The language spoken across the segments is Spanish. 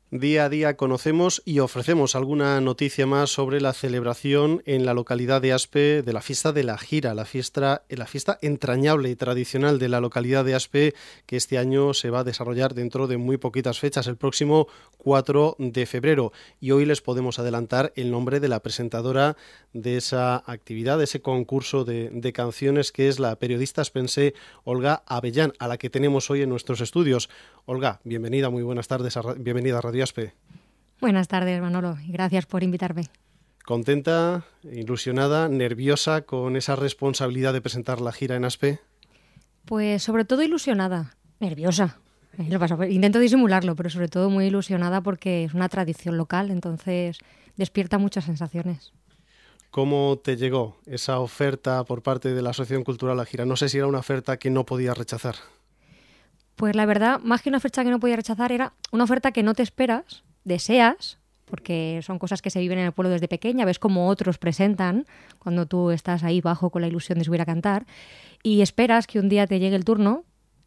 Día a día conocemos y ofrecemos alguna noticia más sobre la celebración en la localidad de Aspe de la fiesta de la Jira, la fiesta entrañable y tradicional de la localidad de Aspe, que este año se va a desarrollar dentro de muy poquitas fechas, el próximo 4 de febrero. Y hoy les podemos adelantar el nombre de la presentadora de esa actividad, de ese concurso de canciones, que es la periodista aspense Olga Avellán, a la que tenemos hoy en nuestros estudios. Olga, bienvenida, muy buenas tardes, bienvenida a Radio Aspe. Buenas tardes, Manolo, y gracias por invitarme. ¿Contenta, ilusionada, nerviosa con esa responsabilidad de presentar la gira en Aspe? Pues sobre todo ilusionada, nerviosa. Intento disimularlo, pero sobre todo muy ilusionada porque es una tradición local, entonces despierta muchas sensaciones. ¿Cómo te llegó esa oferta por parte de la Asociación Cultural La Jira? No sé si era una oferta que no podías rechazar. Pues la verdad, más que una oferta que no podía rechazar, era una oferta que no te esperas, deseas, porque son cosas que se viven en el pueblo desde pequeña, ves cómo otros presentan cuando tú estás ahí bajo con la ilusión de subir a cantar, y esperas que un día te llegue el turno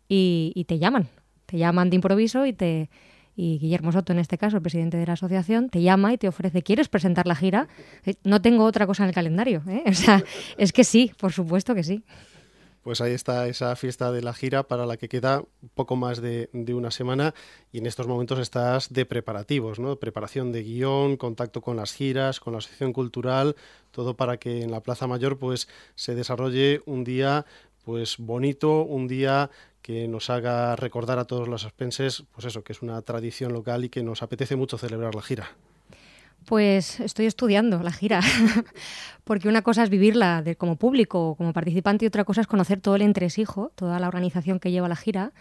y te llaman de improviso y Guillermo Soto, en este caso, el presidente de la asociación, te llama y te ofrece, ¿quieres presentar la gira? No tengo otra cosa en el calendario, ¿eh? O sea, es que sí, por supuesto que sí. Pues ahí está esa fiesta de la Jira para la que queda poco más de una semana y en estos momentos estás de preparativos, ¿no? Preparación de guión, contacto con las giras, con la asociación cultural, todo para que en la Plaza Mayor pues se desarrolle un día pues bonito, un día que nos haga recordar a todos los aspenses, pues eso, que es una tradición local y que nos apetece mucho celebrar la gira. Pues estoy estudiando la gira, porque una cosa es vivirla como público, como participante, y otra cosa es conocer todo el entresijo, toda la organización que lleva la gira,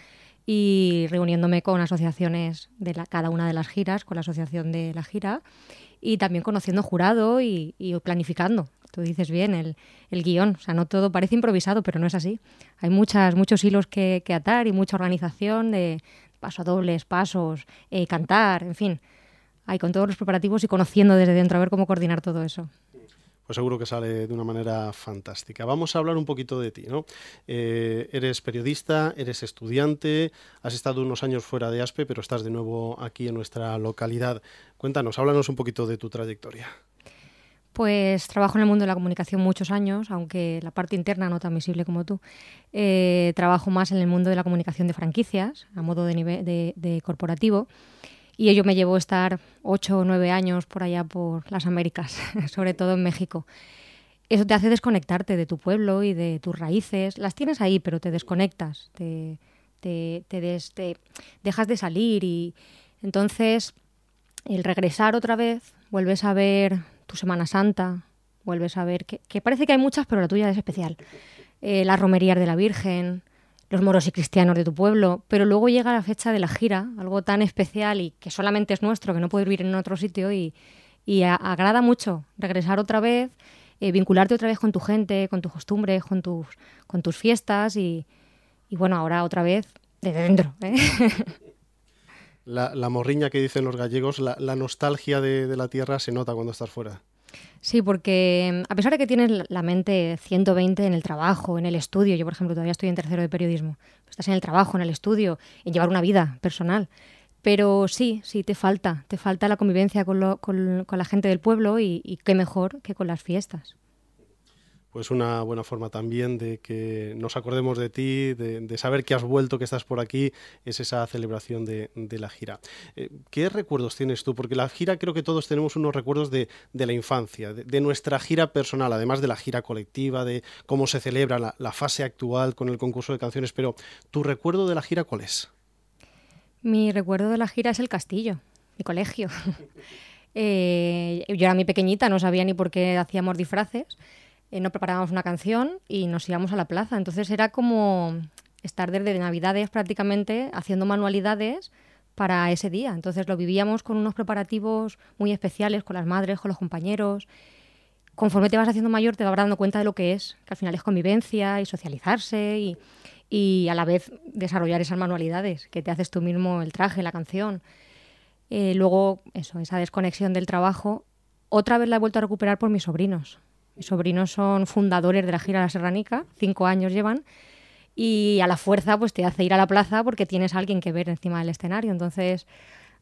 y reuniéndome con asociaciones de cada una de las giras, con la asociación de la gira, y también conociendo jurado y planificando. Tú dices bien, el guión, o sea, no todo parece improvisado, pero no es así. Hay muchos hilos que atar y mucha organización de pasodobles, pasos, cantar, en fin. Ahí con todos los preparativos y conociendo desde dentro a ver cómo coordinar todo eso. Pues seguro que sale de una manera fantástica. Vamos a hablar un poquito de ti, ¿no? Eres periodista, eres estudiante, has estado unos años fuera de Aspe, pero estás de nuevo aquí en nuestra localidad. Cuéntanos, háblanos un poquito de tu trayectoria. Pues trabajo en el mundo de la comunicación muchos años, aunque la parte interna no tan visible como tú. Trabajo más en el mundo de la comunicación de franquicias, a modo de corporativo. Y ello me llevó a estar 8 o 9 años por allá por las Américas, sobre todo en México. Eso te hace desconectarte de tu pueblo y de tus raíces. Las tienes ahí, pero te desconectas, te dejas de salir y entonces el regresar otra vez, vuelves a ver tu Semana Santa, vuelves a ver que parece que hay muchas, pero la tuya es especial. Las romerías de la Virgen, los moros y cristianos de tu pueblo, pero luego llega la fecha de la gira, algo tan especial y que solamente es nuestro, que no puedes vivir en otro sitio y agrada mucho regresar otra vez, vincularte otra vez con tu gente, con tus costumbres, con tus fiestas y bueno, ahora otra vez desde dentro, ¿eh? La morriña que dicen los gallegos, la nostalgia de la tierra se nota cuando estás fuera. Sí, porque a pesar de que tienes la mente 120 en el trabajo, en el estudio, yo por ejemplo todavía estoy en tercero de periodismo, estás en el trabajo, en el estudio, en llevar una vida personal, pero sí, te falta la convivencia con la gente del pueblo y qué mejor que con las fiestas. Pues una buena forma también de que nos acordemos de ti, de saber que has vuelto, que estás por aquí, es esa celebración de la gira. ¿Qué recuerdos tienes tú? Porque la gira creo que todos tenemos unos recuerdos de la infancia, de nuestra gira personal, además de la gira colectiva, de cómo se celebra la fase actual con el concurso de canciones, pero ¿tu recuerdo de la gira cuál es? Mi recuerdo de la gira es el castillo, mi colegio. Yo era muy pequeñita, no sabía ni por qué hacíamos disfraces. No preparábamos una canción y nos íbamos a la plaza. Entonces era como estar desde Navidades prácticamente haciendo manualidades para ese día. Entonces lo vivíamos con unos preparativos muy especiales, con las madres, con los compañeros. Conforme te vas haciendo mayor te vas dando cuenta de lo que es, que al final es convivencia y socializarse y a la vez desarrollar esas manualidades, que te haces tú mismo el traje, la canción. Luego, esa desconexión del trabajo, otra vez la he vuelto a recuperar por mis sobrinos. Mis sobrinos son fundadores de la gira La Serranica, 5 años llevan, y a la fuerza pues te hace ir a la plaza porque tienes a alguien que ver encima del escenario. Entonces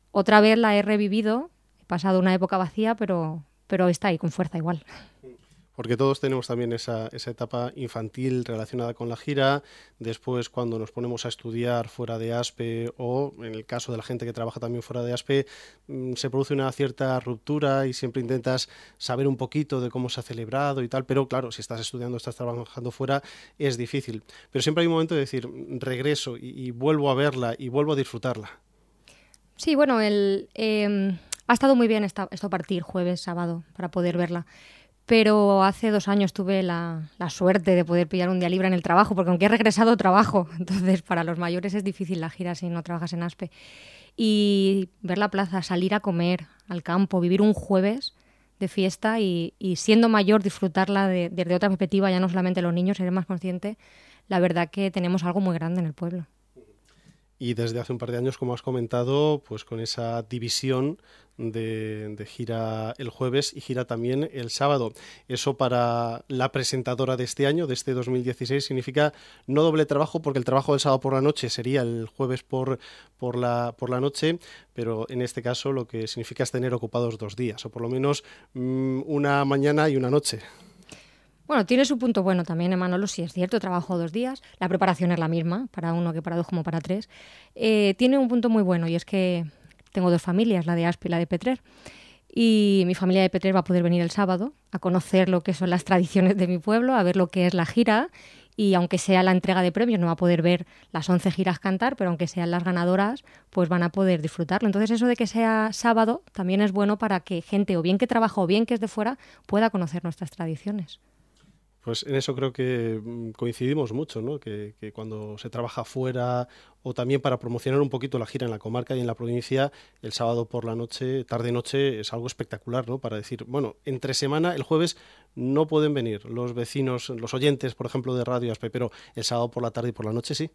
otra vez la he revivido, he pasado una época vacía, pero está ahí con fuerza igual. Porque todos tenemos también esa etapa infantil relacionada con la gira. Después, cuando nos ponemos a estudiar fuera de ASPE o, en el caso de la gente que trabaja también fuera de ASPE, se produce una cierta ruptura y siempre intentas saber un poquito de cómo se ha celebrado y tal. Pero claro, si estás estudiando, estás trabajando fuera, es difícil. Pero siempre hay un momento de decir, regreso y vuelvo a verla y vuelvo a disfrutarla. Sí, bueno, ha estado muy bien esto partir jueves, sábado, para poder verla. Pero hace 2 años tuve la suerte de poder pillar un día libre en el trabajo, porque aunque he regresado trabajo, entonces para los mayores es difícil la gira si no trabajas en ASPE. Y ver la plaza, salir a comer al campo, vivir un jueves de fiesta y siendo mayor disfrutarla desde otra perspectiva, ya no solamente los niños, ser más consciente, la verdad que tenemos algo muy grande en el pueblo. Y desde hace un par de años, como has comentado, pues con esa división de gira el jueves y gira también el sábado. Eso para la presentadora de este año, de este 2016, significa no doble trabajo, porque el trabajo del sábado por la noche sería el jueves por la noche, pero en este caso lo que significa es tener ocupados 2 días, o por lo menos una mañana y una noche. Bueno, tiene su punto bueno también, Manolo, sí es cierto, trabajo 2 días, la preparación es la misma, para uno que para 2 como para 3. Tiene un punto muy bueno y es que tengo 2 familias, la de ASPE y la de Petrer, y mi familia de Petrer va a poder venir el sábado a conocer lo que son las tradiciones de mi pueblo, a ver lo que es la gira, y aunque sea la entrega de premios, no va a poder ver las 11 giras cantar, pero aunque sean las ganadoras, pues van a poder disfrutarlo. Entonces eso de que sea sábado también es bueno para que gente, o bien que trabaja o bien que es de fuera, pueda conocer nuestras tradiciones. Pues en eso creo que coincidimos mucho, ¿no? Que cuando se trabaja fuera o también para promocionar un poquito la gira en la comarca y en la provincia, el sábado por la noche, tarde-noche, es algo espectacular, ¿no? Para decir, bueno, entre semana, el jueves no pueden venir los vecinos, los oyentes, por ejemplo, de Radio ASPE, pero el sábado por la tarde y por la noche sí.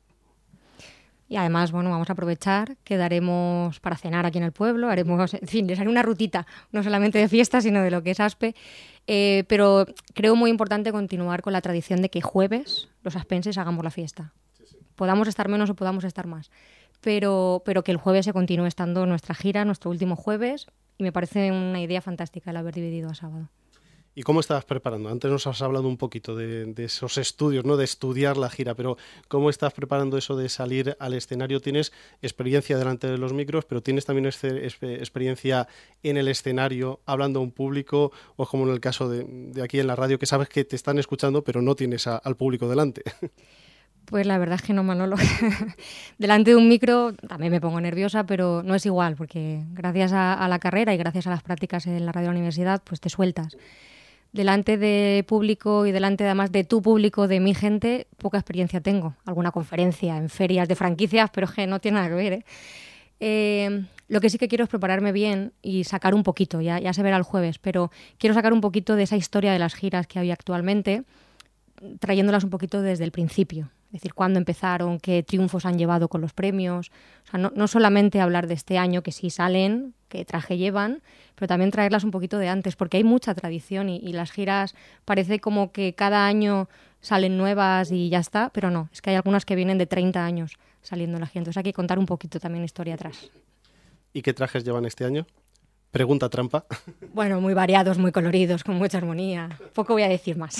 Y además, bueno, vamos a aprovechar, quedaremos para cenar aquí en el pueblo, haremos, en fin, les haré una rutita, no solamente de fiesta, sino de lo que es ASPE. Pero creo muy importante continuar con la tradición de que jueves los aspenses hagamos la fiesta. Sí. Podamos estar menos o podamos estar más, pero que el jueves se continúe estando nuestra gira, nuestro último jueves, y me parece una idea fantástica el haber dividido a sábado. ¿Y cómo estás preparando? Antes nos has hablado un poquito de esos estudios, ¿no? De estudiar la gira, pero ¿cómo estás preparando eso de salir al escenario? Tienes experiencia delante de los micros, pero tienes también experiencia en el escenario, hablando a un público, o como en el caso de aquí en la radio, que sabes que te están escuchando, pero no tienes al público delante. Pues la verdad es que no, Manolo. Delante de un micro también me pongo nerviosa, pero no es igual, porque gracias a la carrera y gracias a las prácticas en la radio de la universidad, pues te sueltas. Delante de público y delante además de tu público, de mi gente, poca experiencia tengo. Alguna conferencia en ferias de franquicias, pero es que no tiene nada que ver, ¿eh? Lo que sí que quiero es prepararme bien y sacar un poquito, ya se verá el jueves, pero quiero sacar un poquito de esa historia de las giras que hay actualmente, trayéndolas un poquito desde el principio. Es decir, cuándo empezaron, qué triunfos han llevado con los premios. O sea, no solamente hablar de este año, que sí salen, qué traje llevan, pero también traerlas un poquito de antes, porque hay mucha tradición y las giras parece como que cada año salen nuevas y ya está, pero no, es que hay algunas que vienen de 30 años saliendo en la gira. Entonces hay que contar un poquito también historia atrás. ¿Y qué trajes llevan este año? Pregunta trampa. Bueno, muy variados, muy coloridos, con mucha armonía. Poco voy a decir más.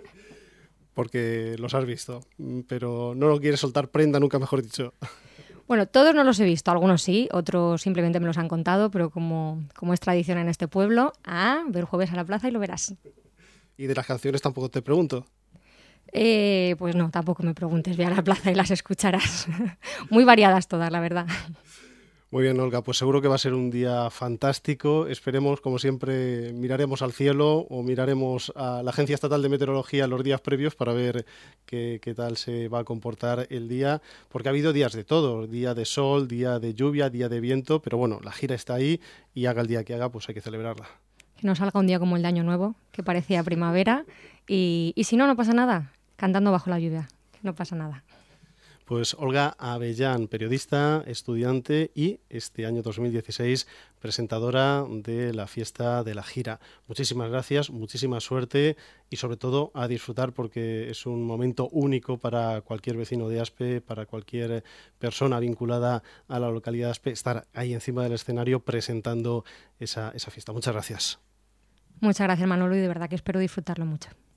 Porque los has visto, pero no lo quieres soltar prenda, nunca mejor dicho. Bueno, todos no los he visto, algunos sí, otros simplemente me los han contado, pero como es tradición en este pueblo, ve el jueves a la plaza y lo verás. ¿Y de las canciones tampoco te pregunto? Pues no, tampoco me preguntes, ve a la plaza y las escucharás. Muy variadas todas, la verdad. Muy bien, Olga, pues seguro que va a ser un día fantástico. Esperemos, como siempre, miraremos al cielo o miraremos a la Agencia Estatal de Meteorología los días previos para ver qué tal se va a comportar el día, porque ha habido días de todo, día de sol, día de lluvia, día de viento, pero bueno, la gira está ahí y haga el día que haga, pues hay que celebrarla. Que no salga un día como el de Año Nuevo, que parecía primavera, y si no, no pasa nada, cantando bajo la lluvia, que no pasa nada. Pues Olga Avellán, periodista, estudiante y este año 2016 presentadora de la Fiesta de la Gira. Muchísimas gracias, muchísima suerte y sobre todo a disfrutar, porque es un momento único para cualquier vecino de Aspe, para cualquier persona vinculada a la localidad de Aspe, estar ahí encima del escenario presentando esa fiesta. Muchas gracias. Muchas gracias, Manolo, y de verdad que espero disfrutarlo mucho.